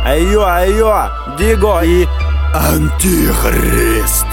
Айо, Диго и Антихрист.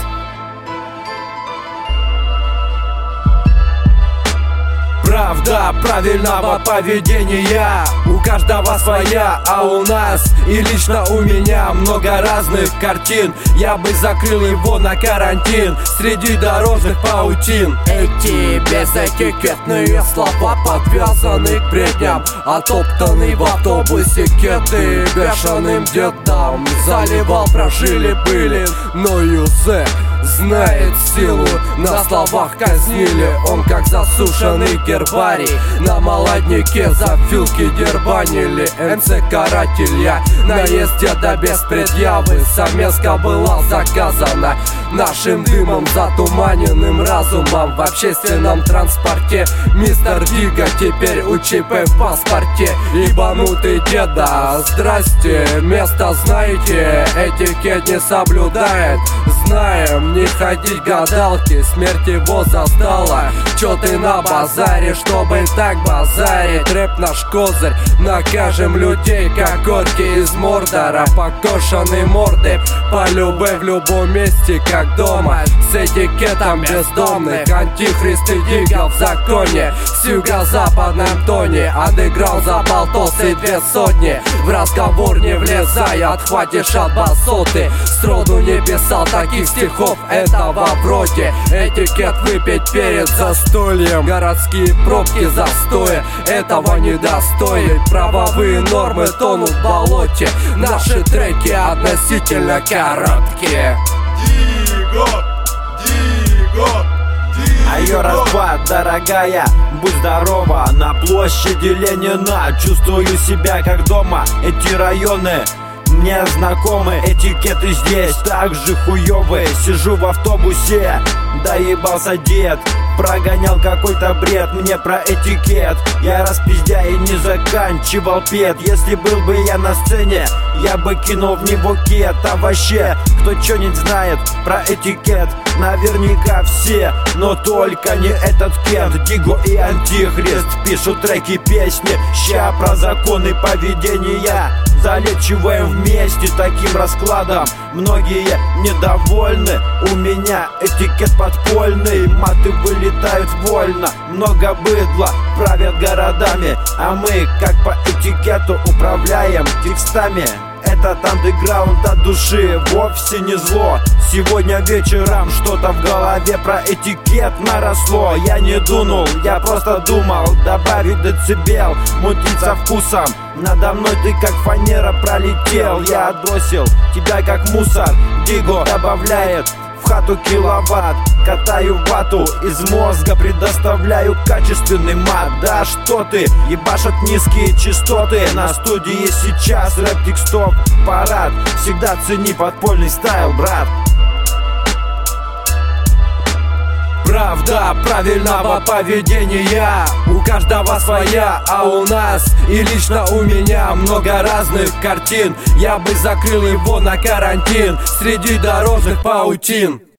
Правда правильного поведения у каждого своя, а у нас и лично у меня много разных картин. Я бы закрыл его на карантин среди дорожных паутин. Эти безэтикетные слова подвязаны к бредням, оттоптанный в автобусе кеты бешеным дедом заливал, прожили-были, но Юзе знает силу, на словах казнили. Он как засушенный гербарий, на молодняке за филки дербанили. МЦ каратель я, наезд деда без предъявы. Совместка была заказана нашим дымом, затуманенным разумом в общественном транспорте. Мистер Диго теперь у ЧП в паспорте. Ебанутый деда, здрасте, место знаете, этикет не соблюдает. Знаем, не ходить гадалки, смерть его застала. Чё ты на базаре, чтобы так базарить? Рэп наш козырь, накажем людей, как орки из Мордора. Покошенные морды, полюбы в любом месте, как дома. С этикетом бездомных, антихрист и Диго в законе. В юго-западном тоне отыграл за полтосы 200. В разговор не влезай, отхватишь от басоты. Сроду не писал таких стихов этого вроде. Этикет выпить перед застольем, городские пробки застоя этого недостоин. Правовые нормы тонут в болоте, наши треки относительно короткие. Диго. Айо, распад, дорогая, будь здорова. На площади Ленина чувствую себя как дома. Эти районы мне знакомы, этикеты здесь так же хуёвые. Сижу в автобусе, доебался дед, прогонял какой-то бред мне про этикет. Я распиздя и не заканчивал пет. Если был бы я на сцене, я бы кинул в него кет. А вообще, кто чё-нибудь знает про этикет? Наверняка все, но только не этот Кент. Диго и Антихрист пишут треки, песни, ща про законы поведения залечиваем вместе таким раскладом. Многие недовольны, у меня этикет подпольный. Маты вылетают вольно, много быдла правят городами, а мы, как по этикету, управляем текстами. Этот андеграунд от души вовсе не зло. Сегодня вечером что-то в голове про этикет наросло. Я не дунул, я просто думал добавить децибел, мутить со вкусом. Надо мной ты как фанера пролетел. Я отбросил тебя как мусор. Диго добавляет в хату киловатт, катаю вату из мозга, предоставляю качественный мат. Да что ты, ебашат низкие частоты. На студии сейчас рэп текстов парад. Всегда цени подпольный стайл, брат. Правда правильного поведения у каждого своя, а у нас и лично у меня много разных картин. Я бы закрыл его на карантин среди дорожных паутин.